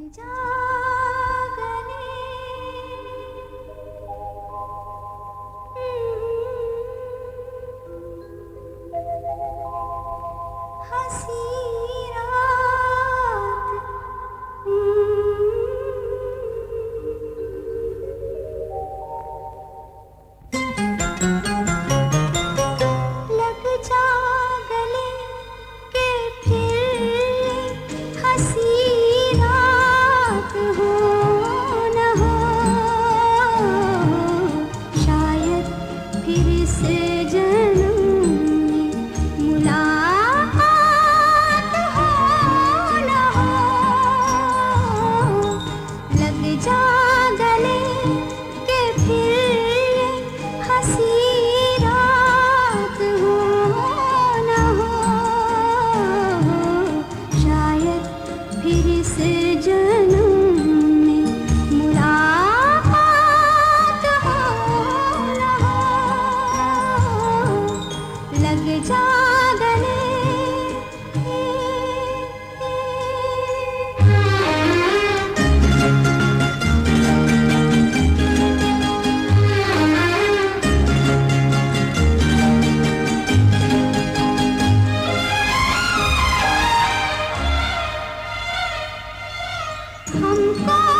जा गले हंसी रात लग जा गले के फिर हंसी रात हो न हो शायद फिर से जन्म में मुलाकात हो न हो लग जा गले के फिर हंसी रात हो न हो शायद फिर से जन्म में मुलाकात हो न हो लग जा गले हमको